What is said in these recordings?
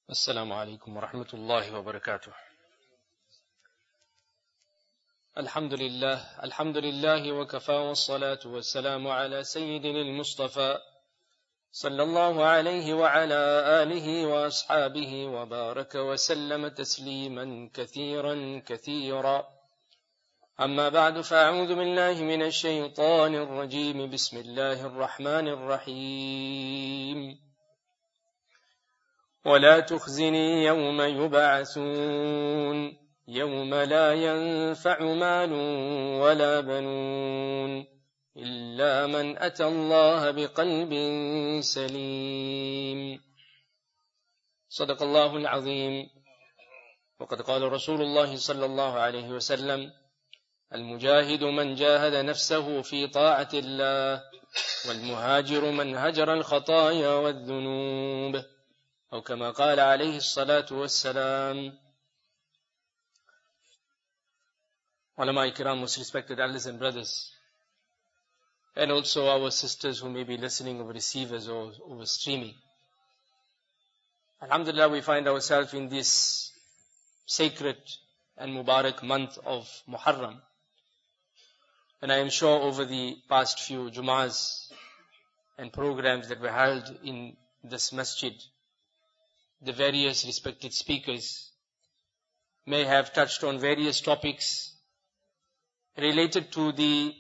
السلام عليكم ورحمة الله وبركاته. الحمد لله وكفى والصلاة والسلام على سيدنا المصطفى صلى الله عليه وعلى آله وأصحابه وبارك وسلم تسليما كثيرا. أما بعد، فأعوذ بالله من الشيطان الرجيم. بسم الله الرحمن الرحيم. ولا تخزني يوم يبعثون يوم لا ينفع مال ولا بنون إلا من أتى الله بقلب سليم. صدق الله العظيم. وقد قال رسول الله صلى الله عليه وسلم: المجاهد من جاهد نفسه في طاعة الله، والمهاجر من هجر الخطايا والذنوب، أو كما قال عليه الصلاة والسلام. Ulama Ikram, most respected elders and brothers, and also our sisters who may be listening over receivers or over streaming. Alhamdulillah, we find ourselves in this sacred and Mubarak month of Muharram. And I am sure over the past few Jum'ahs and programs that were held in this masjid, the various respected speakers may have touched on various topics related to the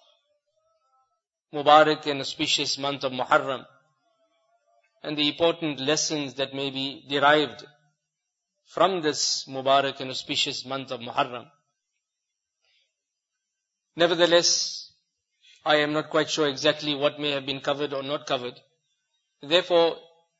Mubarak and auspicious month of Muharram and the important lessons that may be derived from this Mubarak and auspicious month of Muharram. Nevertheless, I am not quite sure exactly what may have been covered or not covered. Therefore,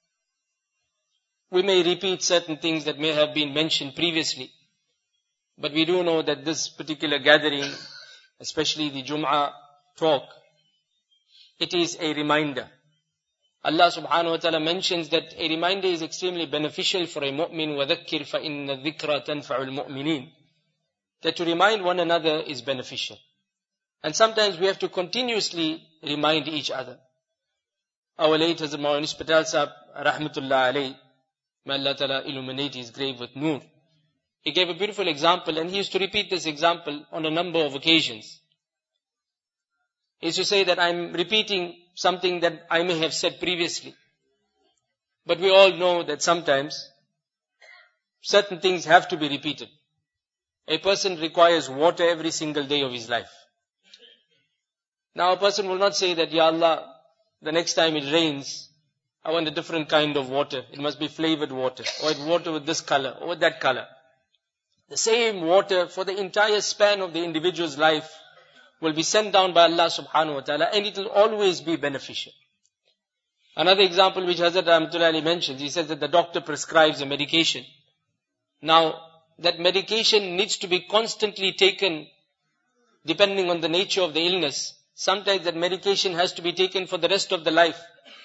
we may repeat certain things that may have been mentioned previously. But we do know that this particular gathering, especially the Jum'ah talk, it is a reminder. Allah subhanahu wa ta'ala mentions that a reminder is extremely beneficial for a mu'min. وَذَكِّرْ فَإِنَّ الذِّكْرَ تَنْفَعُ الْمُؤْمِنِينَ. That to remind one another is beneficial. And sometimes we have to continuously remind each other. Our late Hazrat Maulana Patel Sahib, rahmatullah alayhi, may Allah ta'ala illuminate his grave with nur. He gave a beautiful example, and he used to repeat this example on a number of occasions. He used to say that I'm repeating something that I may have said previously. But we all know that sometimes certain things have to be repeated. A person requires water every single day of his life. Now a person will not say that, Ya Allah, the next time it rains, I want a different kind of water. It must be flavored water, or water with this color, or with that color. The same water for the entire span of the individual's life will be sent down by Allah subhanahu wa ta'ala, and it will always be beneficial. Another example which Hazrat Rahmatullah Ali mentions, he says that the doctor prescribes a medication. Now, that medication needs to be constantly taken depending on the nature of the illness. Sometimes that medication has to be taken for the rest of the life.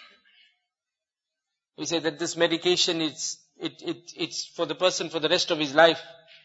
We say that this medication it's for the person for the rest of his life.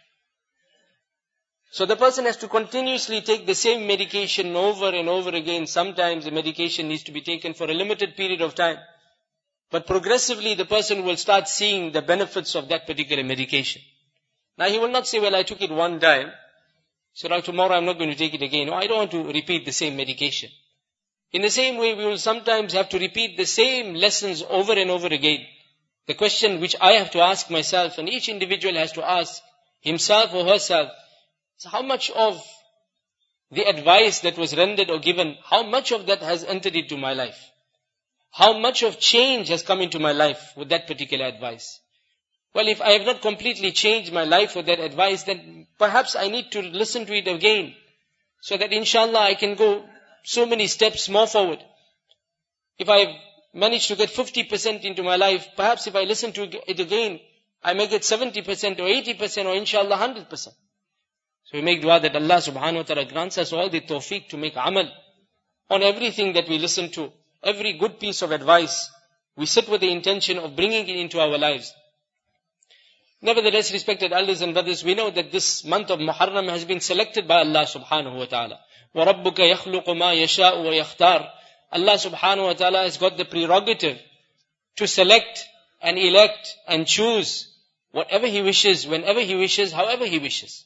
So the person has to continuously take the same medication over and over again. Sometimes the medication needs to be taken for a limited period of time. But progressively the person will start seeing the benefits of that particular medication. Now he will not say, well, I took it one time, so now tomorrow I'm not going to take it again. No, I don't want to repeat the same medication. In the same way, we will sometimes have to repeat the same lessons over and over again. The question which I have to ask myself, and each individual has to ask himself or herself, is how much of the advice that was rendered or given, how much of that has entered into my life? How much of change has come into my life with that particular advice? Well, if I have not completely changed my life with that advice, then perhaps I need to listen to it again, so that inshallah I can go so many steps more forward. If I manage to get 50% into my life, perhaps if I listen to it again, I may get 70% or 80% or inshallah 100%. So we make dua that Allah subhanahu wa ta'ala grants us all the tawfiq to make amal on everything that we listen to. Every good piece of advice, we sit with the intention of bringing it into our lives. Nevertheless, respected elders and brothers, we know that this month of Muharram has been selected by Allah subhanahu wa ta'ala. وَرَبُّكَ يَخْلُقُ مَا يَشَاءُ وَيَخْتَارُ. Allah subhanahu wa ta'ala has got the prerogative to select and elect and choose whatever He wishes, whenever He wishes, however He wishes.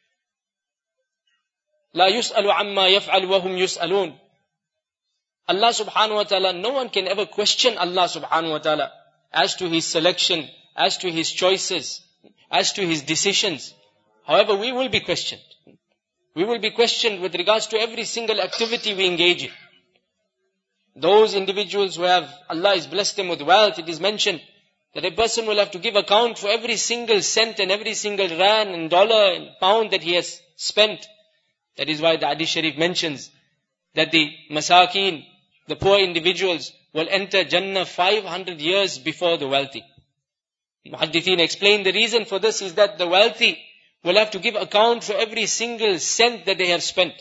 لا يسأل عما يفعل وهم يسألون. Allah subhanahu wa ta'ala, no one can ever question Allah subhanahu wa ta'ala as to His selection, as to His choices, as to His decisions. However, we will be questioned. We will be questioned with regards to every single activity we engage in. Those individuals who have, Allah has blessed them with wealth, it is mentioned that a person will have to give account for every single cent and every single rand and dollar and pound that he has spent. That is why the Hadith Sharif mentions that the masakeen, the poor individuals, will enter Jannah 500 years before the wealthy. Muhaddithin explain the reason for this is that the wealthy will have to give account for every single cent that they have spent.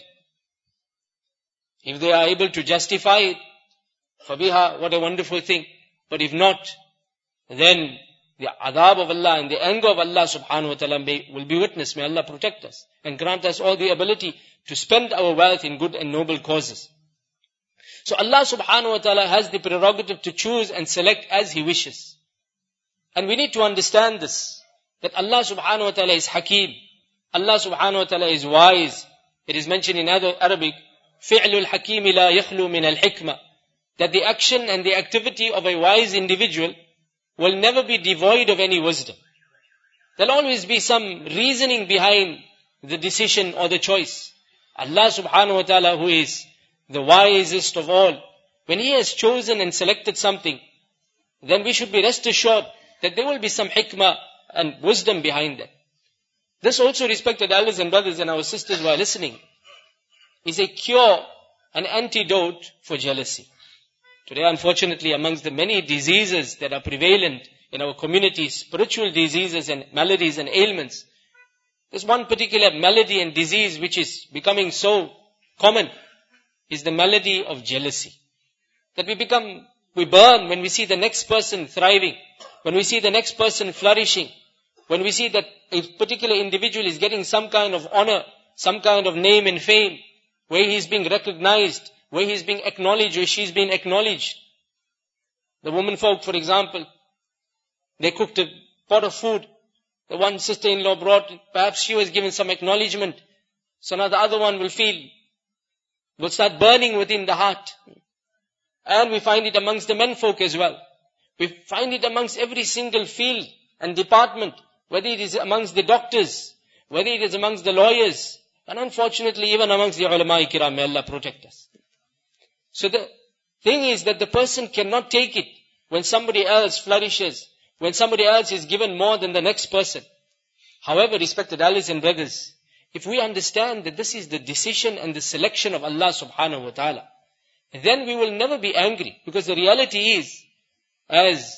If they are able to justify it, fabiha, what a wonderful thing. But if not, then the adhab of Allah and the anger of Allah subhanahu wa ta'ala will be witnessed. May Allah protect us and grant us all the ability to spend our wealth in good and noble causes. So Allah subhanahu wa ta'ala has the prerogative to choose and select as He wishes. And we need to understand this, that Allah subhanahu wa ta'ala is Hakim. Allah subhanahu wa ta'ala is wise. It is mentioned in Arabic, فِعْلُ الْحَكِيمِ لَا يَخْلُو مِنَ الْحِكْمَةِ, that the action and the activity of a wise individual will never be devoid of any wisdom. There will always be some reasoning behind the decision or the choice. Allah subhanahu wa ta'ala, who is the wisest of all, when He has chosen and selected something, then we should be rest assured that there will be some hikmah and wisdom behind that. This also, respected elders and brothers and our sisters who are listening, is a cure, an antidote for jealousy. Today, unfortunately, amongst the many diseases that are prevalent in our community, spiritual diseases and maladies and ailments, there's one particular malady and disease which is becoming so common, is the malady of jealousy. That we burn when we see the next person thriving, when we see the next person flourishing, when we see that a particular individual is getting some kind of honor, some kind of name and fame, where he is being recognized, where he is being acknowledged, where she is being acknowledged. The women folk, for example, they cooked a pot of food. The one sister-in-law brought, perhaps she was given some acknowledgement. So now the other one will start burning within the heart. And we find it amongst the men folk as well. We find it amongst every single field and department, whether it is amongst the doctors, whether it is amongst the lawyers, and unfortunately even amongst the ulama kiram. May Allah protect us. So the thing is that the person cannot take it when somebody else flourishes, when somebody else is given more than the next person. However, respected elders and brothers, if we understand that this is the decision and the selection of Allah subhanahu wa ta'ala, then we will never be angry. Because the reality is, as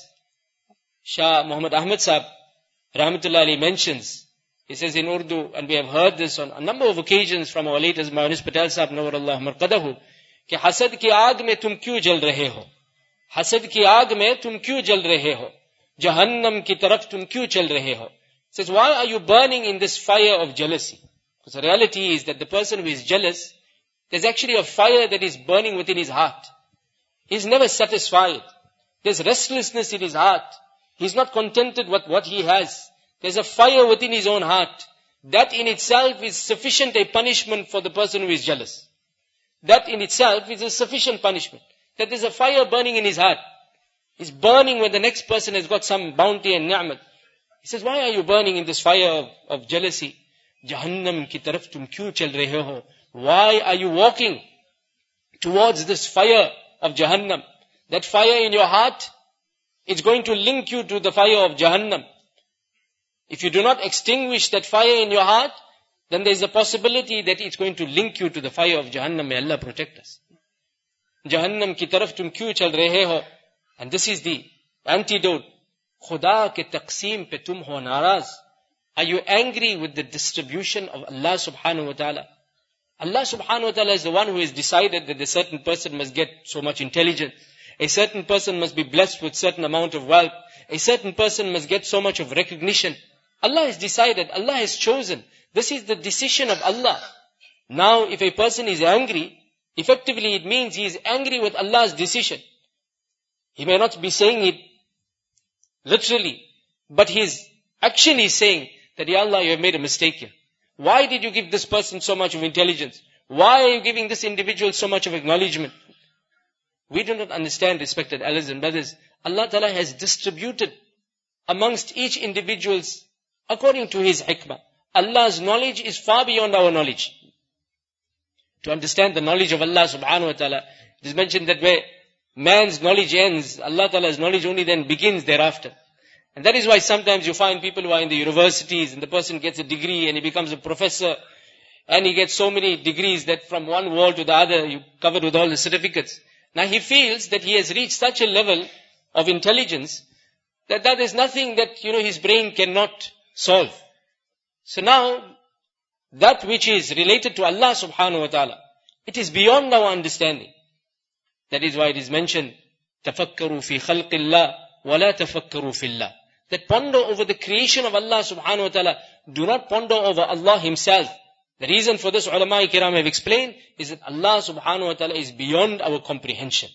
Shah Muhammad Ahmad Sahib Rahmatullah Ali mentions, he says in Urdu, and we have heard this on a number of occasions from our latest Mahanis Patel Sahib Nawwarallah Marqadahu, कि हसद की आग में तुम क्यों जल रहे हो, हसद की आग में तुम क्यों जल रहे हो, जहन्नम की तरफ तुम क्यों चल रहे हो. Says, why are you burning in this fire of jealousy? Because the reality is that the person who is jealous, there's actually a fire that is burning within his heart. He's never satisfied. There's restlessness in his heart. He's not contented with what he has. There's a fire within his own heart. That in itself is sufficient a punishment for the person who is jealous. That in itself is a sufficient punishment. That there's a fire burning in his heart. He's burning when the next person has got some bounty and ni'mat. He says, why are you burning in this fire of jealousy? Jahannam ki taraf tum kyun chal rahe ho? Why are you walking towards this fire of Jahannam? That fire in your heart, it's going to link you to the fire of Jahannam. If you do not extinguish that fire in your heart, then there is a possibility that it's going to link you to the fire of Jahannam. May Allah protect us. Jahannam ki taraf tum kyun chal rahe ho? And this is the antidote. Khuda ke taqseem pe tum ho naraz. Are you angry with the distribution of Allah subhanahu wa ta'ala? Allah subhanahu wa ta'ala is the one who has decided that a certain person must get so much intelligence. A certain person must be blessed with certain amount of wealth. A certain person must get so much of recognition. Allah has decided, Allah has chosen. This is the decision of Allah. Now, if a person is angry, effectively it means he is angry with Allah's decision. He may not be saying it literally. But his action is saying that, Ya Allah, you have made a mistake here. Why did you give this person so much of intelligence? Why are you giving this individual so much of acknowledgement? We do not understand, respected elders and brothers. Allah Ta'ala has distributed amongst each individuals according to His hikmah. Allah's knowledge is far beyond our knowledge. To understand the knowledge of Allah subhanahu wa ta'ala, it is mentioned that where man's knowledge ends, Allah Ta'ala's knowledge only then begins thereafter. And that is why sometimes you find people who are in the universities and the person gets a degree and he becomes a professor and he gets so many degrees that from one wall to the other you covered with all the certificates. Now he feels that he has reached such a level of intelligence that there is nothing that, his brain cannot solve. So now, that which is related to Allah subhanahu wa ta'ala, it is beyond our understanding. That is why it is mentioned, تَفَكَّرُوا فِي خَلْقِ اللَّهِ وَلَا تَفَكَّرُوا فِي اللَّهِ. That ponder over the creation of Allah subhanahu wa ta'ala. Do not ponder over Allah Himself. The reason for this, ulama kiram have explained, is that Allah subhanahu wa ta'ala is beyond our comprehension.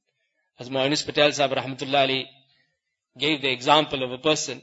As Mu'anis Patel Sahib rahmatullah alayhi gave the example of a person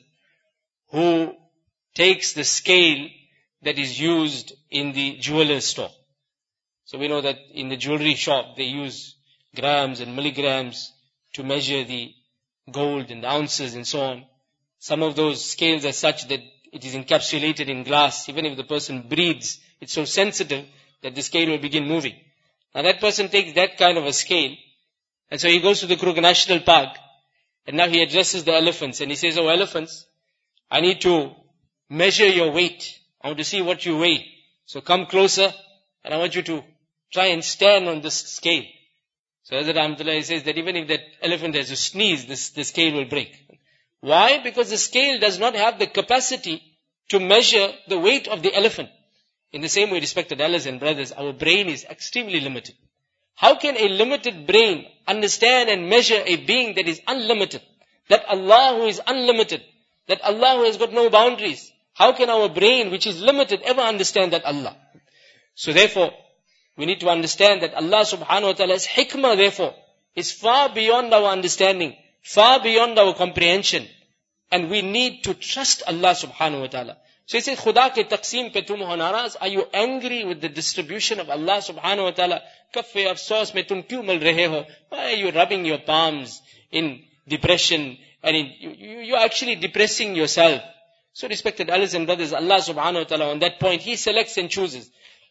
who takes the scale that is used in the jeweler's store. So we know that in the jewelry shop they use grams and milligrams to measure the gold and the ounces and so on. Some of those scales are such that it is encapsulated in glass. Even if the person breathes, it's so sensitive that the scale will begin moving. Now that person takes that kind of a scale, and so he goes to the Kruger National Park, and now he addresses the elephants, and he says, "Oh elephants, I need to measure your weight. I want to see what you weigh. So come closer, and I want you to try and stand on this scale." So Hazrat Ahmadullah says that even if that elephant has to sneeze, the scale will break. Why? Because the scale does not have the capacity to measure the weight of the elephant. In the same way, respected elders and brothers, our brain is extremely limited. How can a limited brain understand and measure a being that is unlimited? That Allah who is unlimited, that Allah who has got no boundaries. How can our brain, which is limited, ever understand that Allah? So therefore, we need to understand that Allah subhanahu wa ta'ala's hikmah, therefore, is far beyond our understanding, far beyond our comprehension. And we need to trust Allah subhanahu wa ta'ala. So he says, Khuda ke taqseem pe tum ho naraz? Are you angry with the distribution of Allah subhanahu wa ta'ala? Kaffe afsoos mein tum kyun mal rahe ho? Why are you rubbing your palms in depression? And you're actually depressing yourself. So respected elders and brothers, Allah subhanahu wa ta'ala on that point, He selects and chooses.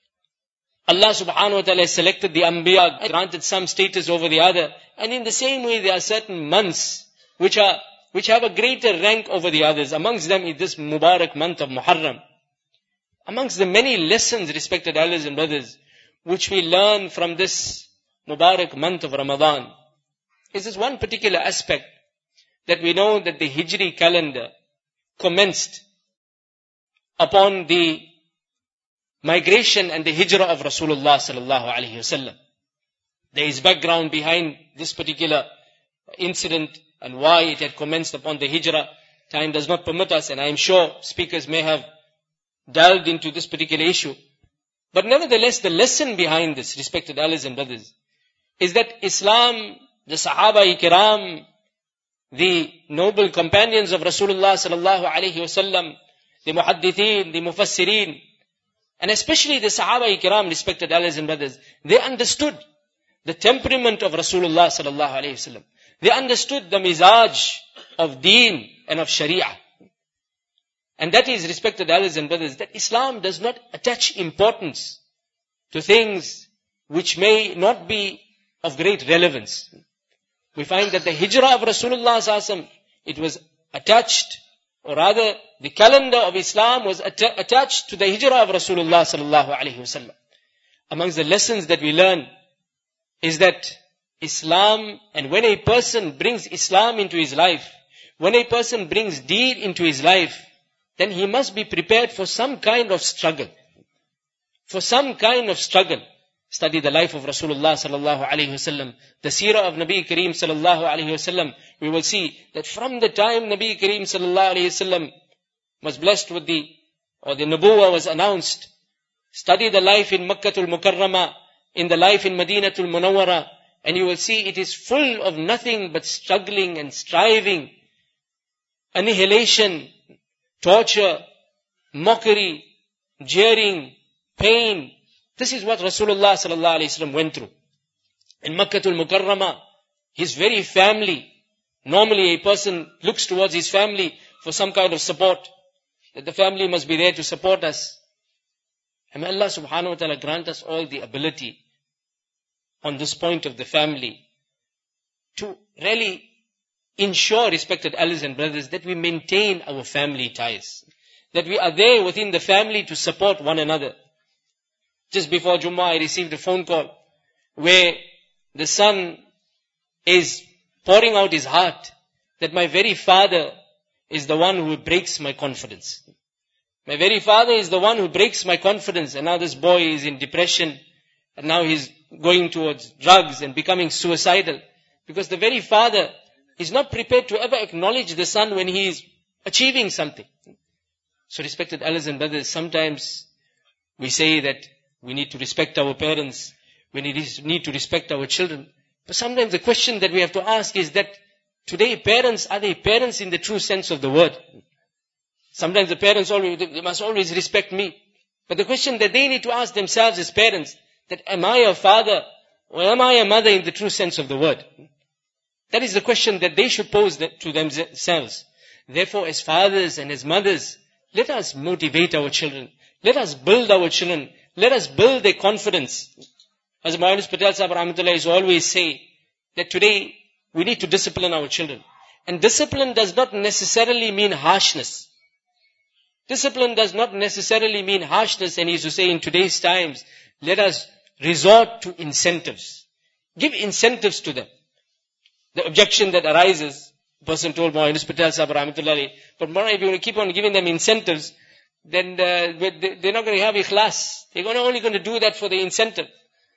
Allah subhanahu wa ta'ala has selected the Anbiya, granted some status over the other. And in the same way, there are certain months which have a greater rank over the others. Amongst them is this Mubarak month of Muharram. Amongst the many lessons, respected elders and brothers, which we learn from this Mubarak month of Ramadan, is this one particular aspect that we know that the Hijri calendar commenced upon the migration and the hijrah of Rasulullah sallallahu alaihi wasallam. There is background behind this particular incident and why it had commenced upon the hijrah. Time does not permit us, and I am sure speakers may have delved into this particular issue. But nevertheless, the lesson behind this, respected elders and brothers, is that Islam, the Sahaba-i-Kiram, the noble companions of Rasulullah sallallahu alaihi wasallam, the Muhaddithin, the Mufassirin, and especially the Sahaba-i-Kiram, respected elders and brothers, they understood the temperament of Rasulullah sallallahu alaihi wasallam. They understood the mizaj of deen and of sharia. And that is, respected elders and brothers, that Islam does not attach importance to things which may not be of great relevance. We find that the hijrah of Rasulullah sallallahu alaihi wasallam, it was attached, or rather the calendar of Islam was attached to the hijrah of Rasulullah sallallahu alaihi wasallam. Amongst the lessons that we learn is that Islam, and when a person brings Islam into his life, when a person brings deen into his life, then he must be prepared for some kind of struggle. For some kind of struggle. Study the life of Rasulullah sallallahu alaihi wasallam, the seerah of Nabi Kareem sallallahu alaihi wasallam. We will see that from the time Nabi Kareem sallallahu alaihi wasallam was blessed with the Nubuwwah was announced. Study the life in Makkatul Mukarramah, in the life in Madinatul Munawwarah, and you will see it is full of nothing but struggling and striving annihilation, torture, mockery, jeering, pain. This is what Rasulullah sallallahu alaihi wasallam went through. In Makkatul Mukarramah, his very family, normally a person looks towards his family for some kind of support, that the family must be there to support us. And may Allah subhanahu wa ta'ala grant us all the ability on this point of the family to really ensure, respected elders and brothers, that we maintain our family ties, that we are there within the family to support one another. Just before Jummah, I received a phone call where the son is pouring out his heart that my very father is the one who breaks my confidence. My very father is the one who breaks my confidence, and now this boy is in depression, and now he's going towards drugs and becoming suicidal, because the very father is not prepared to ever acknowledge the son when he is achieving something. So respected elders and brothers, sometimes we say that we need to respect our parents, we need to respect our children. But sometimes the question that we have to ask is that today parents, are they parents in the true sense of the word? Sometimes the parents they must always respect me. But the question that they need to ask themselves as parents, that am I a father or am I a mother in the true sense of the word? That is the question that they should pose to themselves. Therefore, as fathers and as mothers, let us motivate our children. Let us build our children. Let us build their confidence. As Maulana Patel Sahib Rahmatullah is always say, that today we need to discipline our children. And discipline does not necessarily mean harshness. Discipline does not necessarily mean harshness, and he used to say in today's times, let us resort to incentives. Give incentives to them. The objection that arises, the person told Maulana Patel Sahib Rahmatullah, but Maulana, if you want to keep on giving them incentives, then they're not going to have ikhlas. They're only going to do that for the incentive.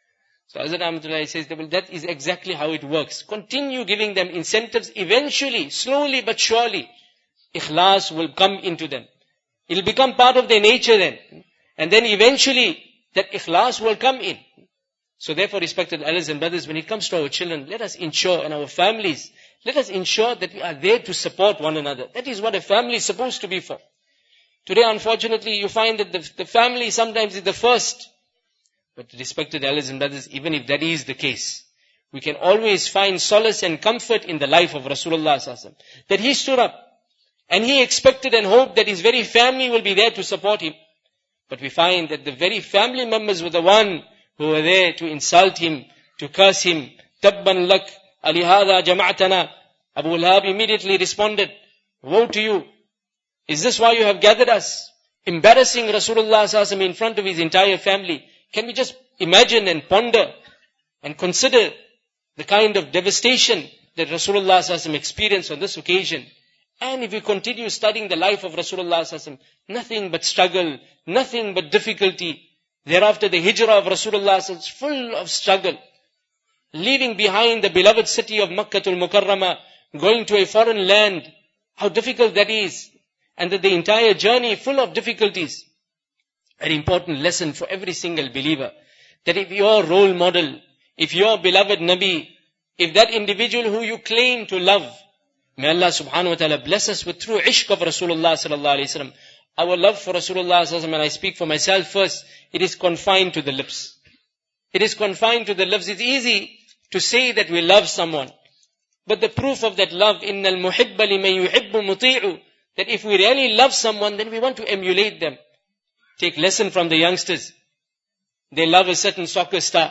So Hazrat Rahmatullah says, that is exactly how it works. Continue giving them incentives. Eventually, slowly but surely, ikhlas will come into them. It will become part of their nature then. And then eventually, that ikhlas will come in. So therefore, respected elders and brothers, when it comes to our children, let us ensure, and our families, let us ensure that we are there to support one another. That is what a family is supposed to be for. Today, unfortunately, you find that the family sometimes is the first. But respected elders and brothers, even if that is the case, we can always find solace and comfort in the life of Rasulullah sallallahu alaihi wasallam. That he stood up and he expected and hoped that his very family will be there to support him. But we find that the very family members were the one who were there to insult him, to curse him. Tabban lak, alihada jama'atana. Abu Lahab immediately responded, woe to you. Is this why you have gathered us? Embarrassing Rasulullah sallallahu alaihi wasallam in front of his entire family. Can we just imagine and ponder and consider the kind of devastation that Rasulullah sallallahu alaihi wasallam experienced on this occasion? And if we continue studying the life of Rasulullah sallallahu alaihi wasallam, nothing but struggle, nothing but difficulty. Thereafter the hijrah of Rasulullah sallallahu alaihi wasallam, full of struggle. Leaving behind the beloved city of Makkatul Mukarramah, going to a foreign land. How difficult that is. And that the entire journey full of difficulties. An important lesson for every single believer. That if your role model, if your beloved Nabi, if that individual who you claim to love, may Allah subhanahu wa ta'ala bless us with true ishq of Rasulullah sallallahu alayhi wa sallam. Our love for Rasulullah sallallahu alayhi wa sallam, and I speak for myself first, it is confined to the lips. It is confined to the lips. It's easy to say that we love someone. But the proof of that love, إِنَّ الْمُحِبَّ لِمَنْ يُحِبُّ مُطِيعُ, that if we really love someone, then we want to emulate them. Take lesson from the youngsters. They love a certain soccer star.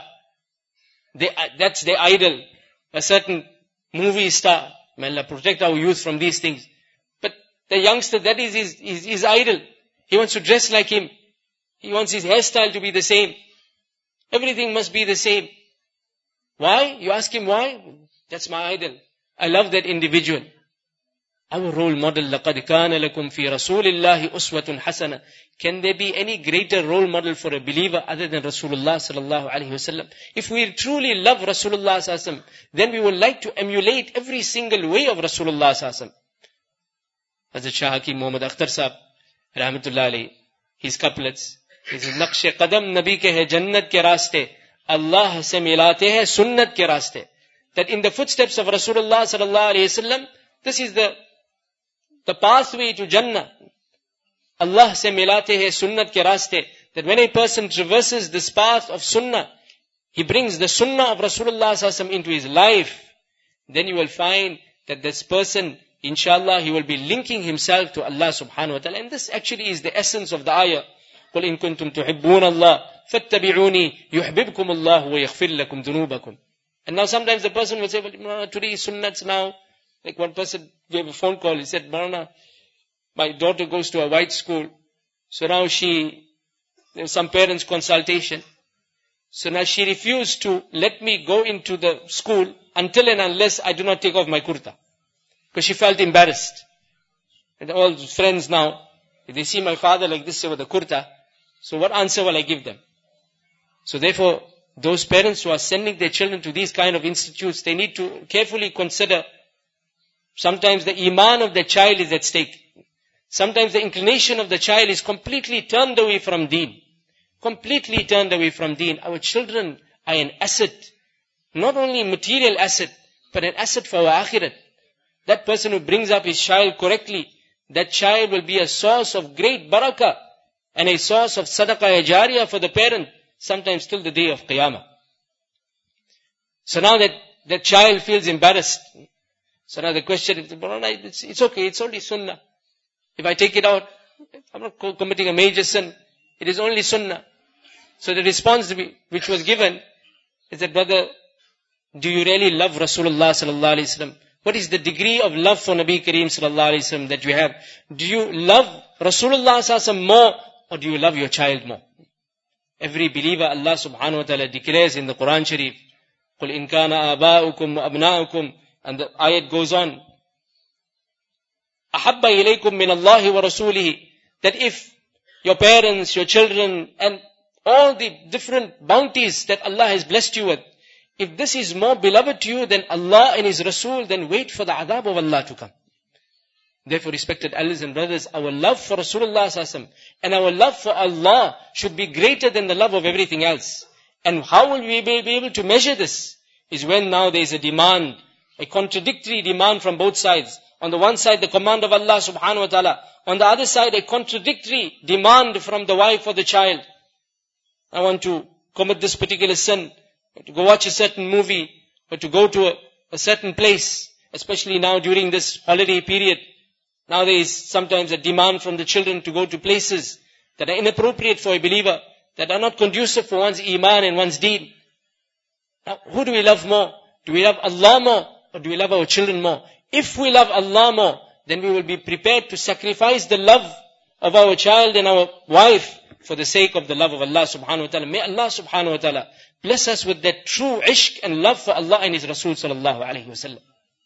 That's their idol. A certain movie star. May Allah protect our youth from these things. But the youngster, that is his idol. He wants to dress like him. He wants his hairstyle to be the same. Everything must be the same. Why? You ask him why? That's my idol. I love that individual. Our role model, لَقَدْ كَانَ لَكُمْ فِي رَسُولِ اللَّهِ أُسْوَةٌ حَسَنَةٌ. Can there be any greater role model for a believer other than Rasulullah sallallahu alaihi wasallam? If we truly love Rasulullah sallallahu alaihi wasallam, then we would like to emulate every single way of Rasulullah sallallahu alaihi wasallam. Hazrat Shah Hakim Muhammad Akhtar Sahib, rahmatullah alayhi, his couplets, his naqsh qadam nabi ke hai jannat ke raaste, Allah se milate hai sunnat ke raaste. That in the footsteps of Rasulullah sallallahu alaihi wasallam, this is the the pathway to Jannah. Allah se milate hai sunnat ke raste. That when a person traverses this path of sunnah, he brings the sunnah of Rasulullah SAW into his life, then you will find that this person, inshallah, he will be linking himself to Allah subhanahu wa ta'ala. And this actually is the essence of the ayah. قُلْ إِن كُنْتُمْ تُحِبُّونَ اللَّهِ فَاتَّبِعُونِي يُحْبِبْكُمُ اللَّهُ وَيَغْفِرْ لَكُمْ ذُنُوبَكُمْ. And now sometimes the person will say, well, today is sunnats now. Like one person gave a phone call, he said, Marana, my daughter goes to a white school. So now there's some parents consultation. So now she refused to let me go into the school until and unless I do not take off my kurta. Because she felt embarrassed. And all friends now, if they see my father like this with the kurta, so what answer will I give them? So therefore, those parents who are sending their children to these kind of institutes, they need to carefully consider. Sometimes the iman of the child is at stake. Sometimes the inclination of the child is completely turned away from deen. Completely turned away from deen. Our children are an asset. Not only material asset, but an asset for our akhirat. That person who brings up his child correctly, that child will be a source of great barakah and a source of sadaqah jariyah for the parent, sometimes till the day of Qiyamah. So now that child feels embarrassed. So now the question is, it's okay, it's only sunnah. If I take it out, I'm not committing a major sin. It is only sunnah. So the response which was given is that, brother, do you really love Rasulullah sallallahu alaihi wasallam? What is the degree of love for Nabi Kareem sallallahu alaihi wasallam that you have? Do you love Rasulullah sallallahu alaihi wasallam more, or do you love your child more? Every believer, Allah subhanahu wa ta'ala declares in the Quran Sharif, قُلْ إِن كَانَ آبَاؤُكُمْ وَأَبْنَاؤُكُمْ, and the ayat goes on, أَحَبَّ إِلَيْكُمْ مِنَ اللَّهِ وَرَسُولِهِ, that if your parents, your children, and all the different bounties that Allah has blessed you with, if this is more beloved to you than Allah and His Rasul, then wait for the adab of Allah to come. Therefore, respected elders and brothers, our love for Rasulullah SAW and our love for Allah should be greater than the love of everything else. And how will we be able to measure this? Is when now there is a demand, a contradictory demand from both sides. On the one side, the command of Allah subhanahu wa ta'ala. On the other side, a contradictory demand from the wife or the child. I want to commit this particular sin, or to go watch a certain movie, or to go to a certain place, especially now during this holiday period. Now there is sometimes a demand from the children to go to places that are inappropriate for a believer, that are not conducive for one's iman and one's deen. Now, who do we love more? Do we love Allah more, or do we love our children more? If we love Allah more, then we will be prepared to sacrifice the love of our child and our wife for the sake of the love of Allah subhanahu wa ta'ala. May Allah subhanahu wa ta'ala bless us with that true ishq and love for Allah and His Rasul sallallahu alayhi wa sallam.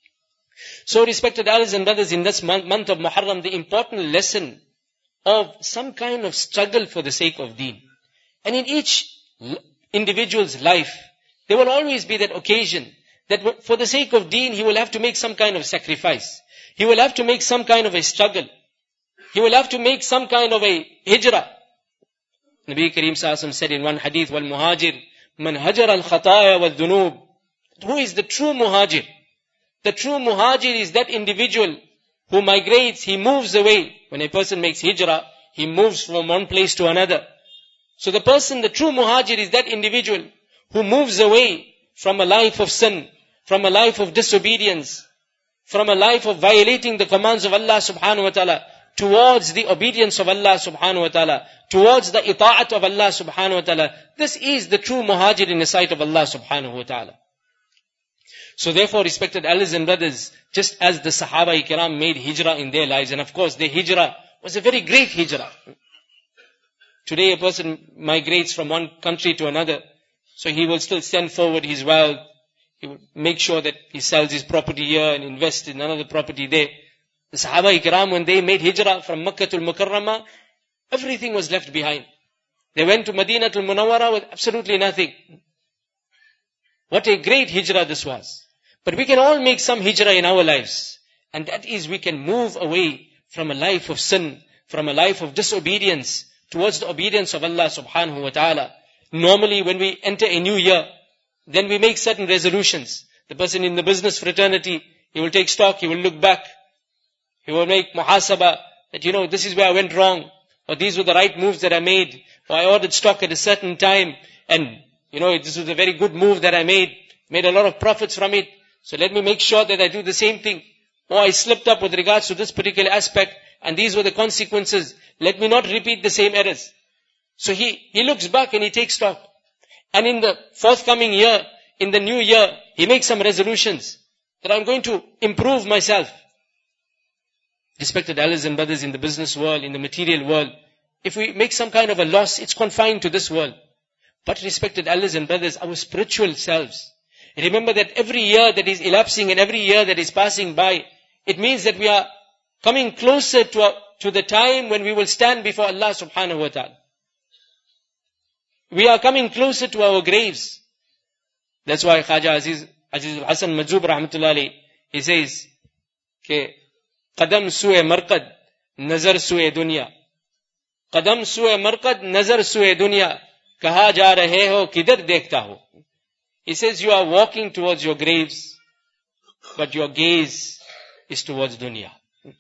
So respected elders and brothers, in this month of Muharram, the important lesson of some kind of struggle for the sake of deen. And in each individual's life, there will always be that occasion that for the sake of deen, he will have to make some kind of sacrifice. He will have to make some kind of a struggle. He will have to make some kind of a hijrah. Nabi Kareem Sallallahu said in one hadith, وَالْمُهَاجِرْ مَنْ هَجَرَ الْخَطَايَا وَالذُّنُوبِ. Who is the true muhajir? The true muhajir is that individual who migrates, he moves away. When a person makes hijrah, he moves from one place to another. So the true muhajir is that individual who moves away from a life of sin, from a life of disobedience, from a life of violating the commands of Allah subhanahu wa ta'ala, towards the obedience of Allah subhanahu wa ta'ala, towards the ita'at of Allah subhanahu wa ta'ala. This is the true muhajir in the sight of Allah subhanahu wa ta'ala. So therefore, respected elders and brothers, just as the Sahaba-i-Kiram made hijrah in their lives, and of course their hijrah was a very great hijrah. Today a person migrates from one country to another, so he will still send forward his wealth. He will make sure that he sells his property here and invests in another property there. The Sahaba-i-Kiram, when they made hijrah from Makkah to Mukarramah, everything was left behind. They went to Madinah to Munawwara with absolutely nothing. What a great hijrah this was. But we can all make some hijrah in our lives. And that is, we can move away from a life of sin, from a life of disobedience, towards the obedience of Allah subhanahu wa ta'ala. Normally when we enter a new year, then we make certain resolutions. The person in the business fraternity, he will take stock, he will look back. He will make muhasaba, that this is where I went wrong, or these were the right moves that I made, or I ordered stock at a certain time, and this was a very good move that I made a lot of profits from it, so let me make sure that I do the same thing. Or I slipped up with regards to this particular aspect, and these were the consequences. Let me not repeat the same errors. So he looks back and he takes stock. And in the forthcoming year, in the new year, he makes some resolutions that I'm going to improve myself. Respected elders and brothers, in the business world, in the material world, if we make some kind of a loss, it's confined to this world. But respected elders and brothers, our spiritual selves, remember that every year that is elapsing and every year that is passing by, it means that we are coming closer to the time when we will stand before Allah subhanahu wa ta'ala. We are coming closer to our graves. That's why Khaja Aziz al-Hasan Majzub rahmatullah alayhi, he says, Qadam su'e marqad, nazar su'e dunya. Qadam su'e marqad, nazar su'e dunya. Kaha ja rahe ho, kidhar dekhta ho. He says, you are walking towards your graves, but your gaze is towards dunya.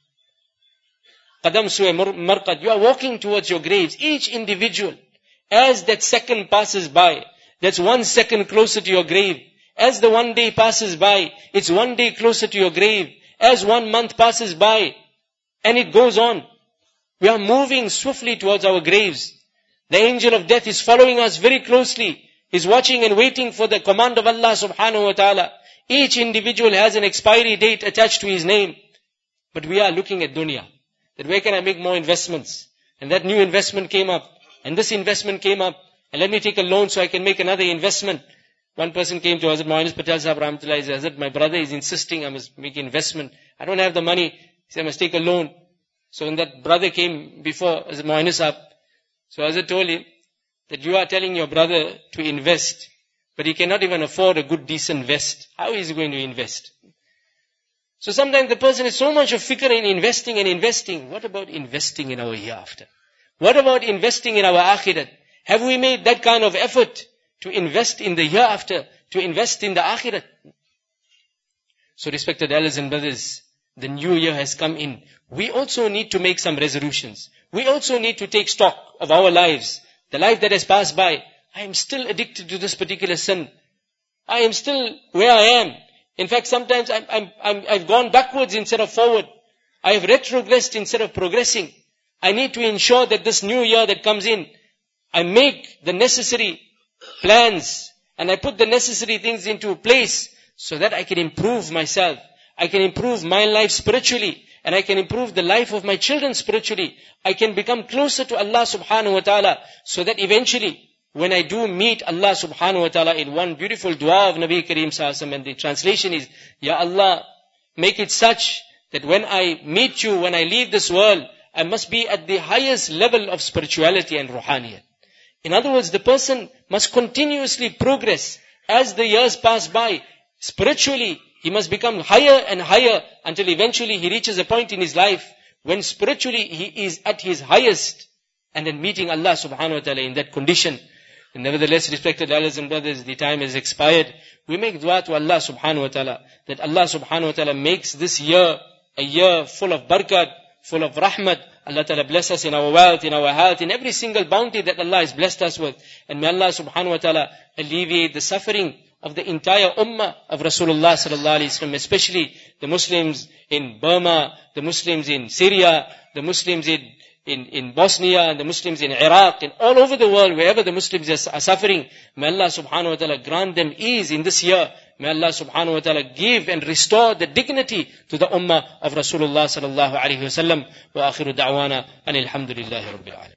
Qadam su'e marqad, you are walking towards your graves. Each individual, as that second passes by, that's 1 second closer to your grave. As the 1 day passes by, it's 1 day closer to your grave. As 1 month passes by, and it goes on. We are moving swiftly towards our graves. The angel of death is following us very closely. He's watching and waiting for the command of Allah subhanahu wa ta'ala. Each individual has an expiry date attached to his name. But we are looking at dunya. That where can I make more investments? And that new investment came up. And this investment came up. And let me take a loan so I can make another investment. One person came to Hazrat Mohannis Patel Sahab Rahmatullah. He said, Hazrat, my brother is insisting I must make investment. I don't have the money. He said, I must take a loan. So when that brother came before Hazrat Mohannis Sahab, so Hazrat told him that you are telling your brother to invest, but he cannot even afford a good decent vest. How is he going to invest? So sometimes the person is so much of fikr in investing and investing. What about investing in our hereafter? What about investing in our akhirat? Have we made that kind of effort to invest in the hereafter, to invest in the akhirat? So respected elders and brothers, the new year has come in. We also need to make some resolutions. We also need to take stock of our lives. The life that has passed by. I am still addicted to this particular sin. I am still where I am. In fact, sometimes I've gone backwards instead of forward. I have retrogressed instead of progressing. I need to ensure that this new year that comes in, I make the necessary plans and I put the necessary things into place so that I can improve myself. I can improve my life spiritually and I can improve the life of my children spiritually. I can become closer to Allah subhanahu wa ta'ala so that eventually when I do meet Allah subhanahu wa ta'ala in one beautiful dua of Nabi Kareem sallallahu alaihi wasallam, and the translation is, Ya Allah, make it such that when I meet you, when I leave this world, I must be at the highest level of spirituality and ruhaniyat. In other words, the person must continuously progress as the years pass by. Spiritually, he must become higher and higher until eventually he reaches a point in his life when spiritually he is at his highest and then meeting Allah subhanahu wa ta'ala in that condition. And nevertheless, respected elders and brothers, the time has expired. We make dua to Allah subhanahu wa ta'ala that Allah subhanahu wa ta'ala makes this year a year full of barakat, full of rahmat. Allah ta'ala bless us in our wealth, in our health, in every single bounty that Allah has blessed us with. And may Allah subhanahu wa ta'ala alleviate the suffering of the entire ummah of Rasulullah sallallahu alaihi wasallam, especially the Muslims in Burma, the Muslims in Syria, the Muslims in Bosnia, and the Muslims in Iraq, and all over the world, wherever the Muslims are suffering. May Allah subhanahu wa ta'ala grant them ease in this year. May Allah subhanahu wa ta'ala give and restore the dignity to the ummah of Rasulullah sallallahu alaihi wasallam. Wa akhiru da'wana anil hamdulillahi rabbil alamin.